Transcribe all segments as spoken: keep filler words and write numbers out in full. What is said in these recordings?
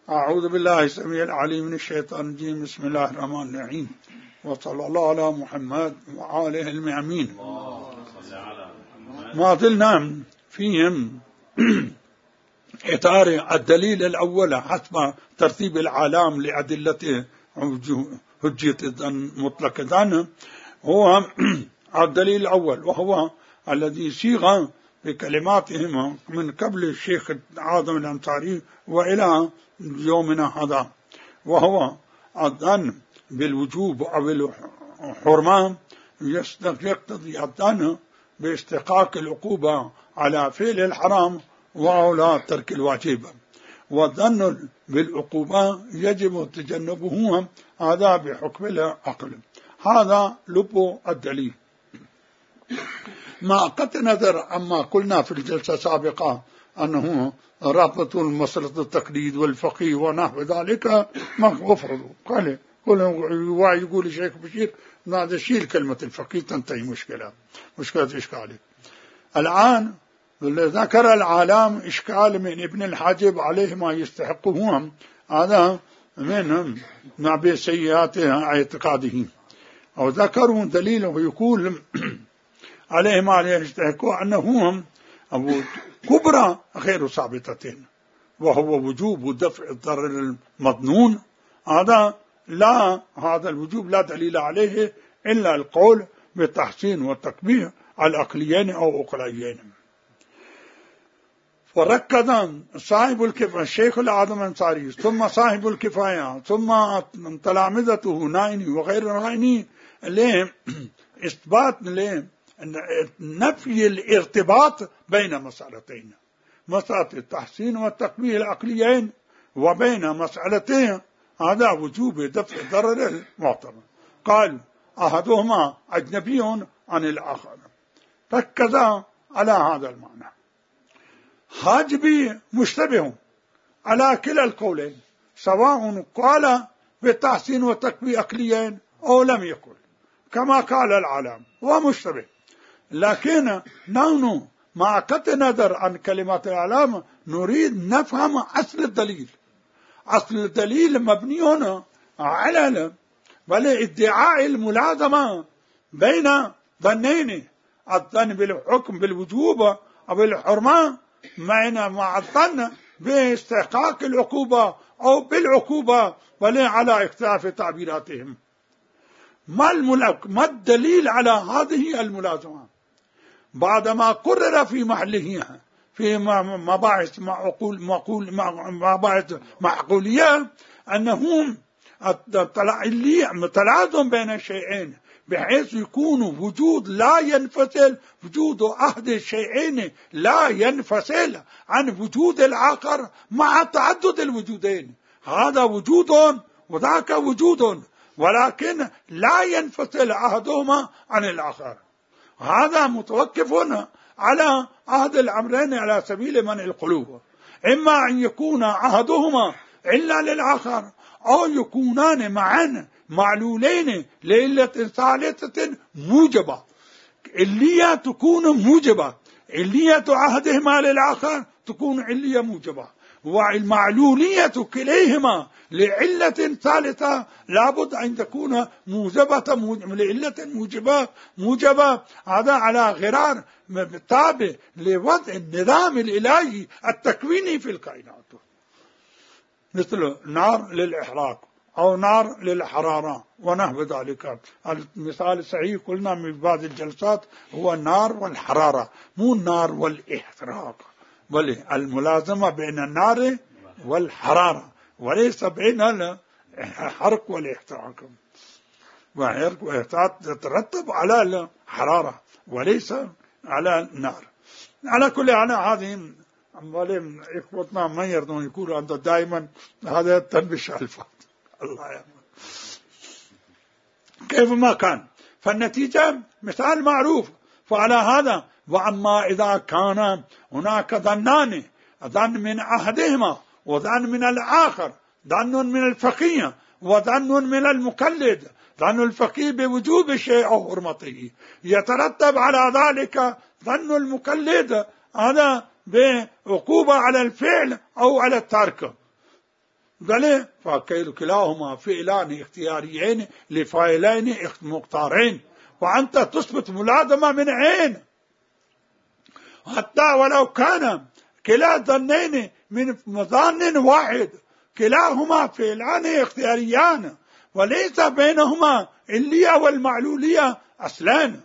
أعوذ بالله السميع العليم من الشيطان الرجيم. بسم الله الرحمن الرحيم، وصلى الله على محمد وآله المأمين. ما زلنا فيهم إطار الدليل الأول حسب ترتيب العالم لأدلة حجية الظن مطلق الظن، هو الدليل الأول، وهو الذي صيغ بكلماتهم من قبل الشيخ عاظم الأنصاري وإلى يومنا هذا، وهو الظن بالوجوب أو الحرمة يقتضي الظن باستحقاق العقوبة على فعل الحرام وعلى ترك الواجب، والظن بالعقوبة يجب تجنبه هذا بحكم العقل. هذا لب الدليل. ما قد نظر أما قلنا في الجلسة السابقة أنه رابط المسألة التقليد والفقيه ونحو ذلك ما غفروا، قال كل يقول الشيخ بشير هذا شيل كلمة الفقيه تنتهي مشكلة مشكلة إشكالي. الآن ذكر العالم إشكال من ابن الحاجب عليه ما يستحقهم هذا من نعبي سيئات اعتقاده، أو ذكروا دليله يقول عليه ما يستحقوا أنهم أبو كبرى غير ثابتتين، وهو وجوب دفع الضرر المظنون. هذا لا هذا الوجوب لا دليل عليه إلا القول بالتحسين والتقبيح العقليين أو عقليين. وركز صاحب الكفاية الشيخ العاظم الأنصاري ثم صاحب الكفاية ثم تلامذته نائني وغير نائني لإثبات نفي الارتباط بين مسألتين، مسألة التحسين والتقبيح العقليين وبين مسألتين هذا وجوب دفع ضرر المعتبر. قال أحدهما أجنبي عن الآخر، ركز على هذا المعنى. حاجبي مشتبه على كلا القولين، سواء قال بالتحسين والتقبيح عقليين أو لم يقل كما قال العالم، ومشتبه. لكن نحن مع قطع نظر عن كلمات العلامة نريد نفهم أصل الدليل. أصل الدليل مبني هنا على بل ادعاء الملازمة بين ظنين، الظن بالحكم بالوجوب أو الحرمة مع الظن باستحقاق العقوبة أو بالعقوبة، بل على اختلاف تعبيراتهم. ما, ما الدليل على هذه الملازمة بعدما قرر في محله في مباحث معقول معقول مباحث معقولية أنهم تلازم بين الشيئين بحيث يكون وجود لا ينفصل، وجود أحد الشيئين لا ينفصل عن وجود الآخر مع تعدد الوجودين. هذا وجود وذاك وجود، ولكن لا ينفصل أحدهما عن الآخر. هذا متوقف على أحد الأمرين على سبيل منع القلوب، إما أن يكون أحدهما إلا للآخر أو يكونان معا معلولين لعلة ثالثة موجبة. علية تكون موجبة، علية أحدهما للآخر تكون علية موجبة، والمعلولية كليهما لعلة ثالثة لابد أن تكون موجبة لعلة موجبة موجبة هذا على غرار تابع لوضع النظام الإلهي التكويني في الكائنات، مثل نار للإحراق أو نار للحرارة ونحو ذلك. المثال الصحيح قلنا من بعض الجلسات هو النار والحرارة، مو النار والإحراق، بل الملازمة بين النار والحرارة وليس بين الحرق والاحتراق. والحرق والاحتراق يترتب على الحرارة وليس على النار. على كل حال هذه أموالهم إخوتنا ما يرضون يقولوا أنت دائما هذا تنبش الفاظ الله يعلم. كيف ما كان فالنتيجة مثال معروف. فعلى هذا وأما إذا كان هناك ظنان، ظن من أحدهما وظن من الآخر، ظن من الفقيه وظن من المقلد، ظن الفقيه بوجوب الشيء أو حرمته، يترتب على ذلك ظن المقلد هذا بعقوبة على الفعل أو على الترك. بل فكلاهما فعلان اختياريين لفاعلين مختارين، وأنت تثبت ملازمة من عين حتى ولو كان كلا ظنين من ظن واحد، كلاهما فعلان اختياريان وليس بينهما اللية والمعلولية أصلان.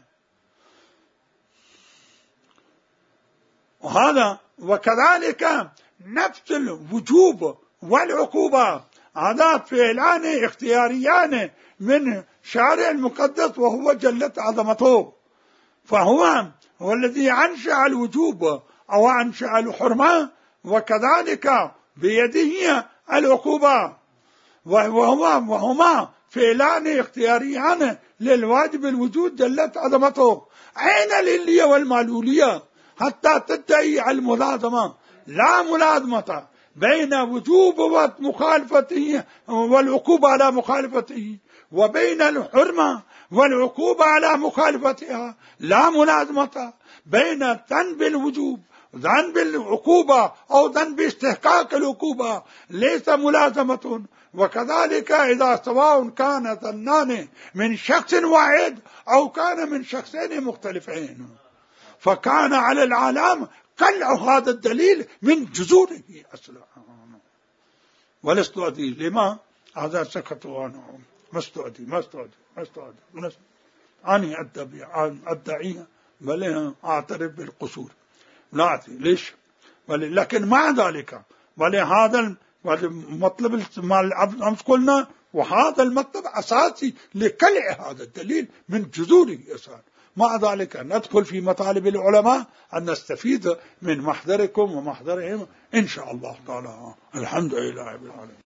وهذا وكذلك نفس الوجوب والعقوبة هذا فعلان اختياريان من شارع المقدس وهو جلت عظمته، فهو هو الذي أنشأ الوجوب أو أنشأ الحرمة، وكذلك بيده العقوبة، وهما وهما فعلان اختياريان للواجب الوجود جلت عظمته. أين العلية والمعلولية حتى تدعي الملازمة؟ لا ملازمة بين وجوب ومخالفته والعقوبة على مخالفته، وبين الحرمة والعقوبة على مخالفتها لا ملازمة، بين ذنب الوجوب ذنب العقوبة أو ذنب استحقاق العقوبة ليس ملازمة. وكذلك إذا سواء كان ظنان من شخص واحد أو كان من شخصين مختلفين، فكان على العالم قلع هذا الدليل من جذوره أصلا. ولست أدري لما هذا سكتوا عنه، ما استعدي ما استعدي ما استعدي أنا أدعي بل أعترف بالقصور لا أدري ليش، لكن مع ذلك ولهذا المطلب ما أمس قلنا، وهذا المطلب أساسي لقلع هذا الدليل من جذوره أصلا. مع ذلك ندخل في مطالب العلماء أن نستفيد من محضركم ومحضرهم إن شاء الله تعالى. الحمد لله رب العالمين.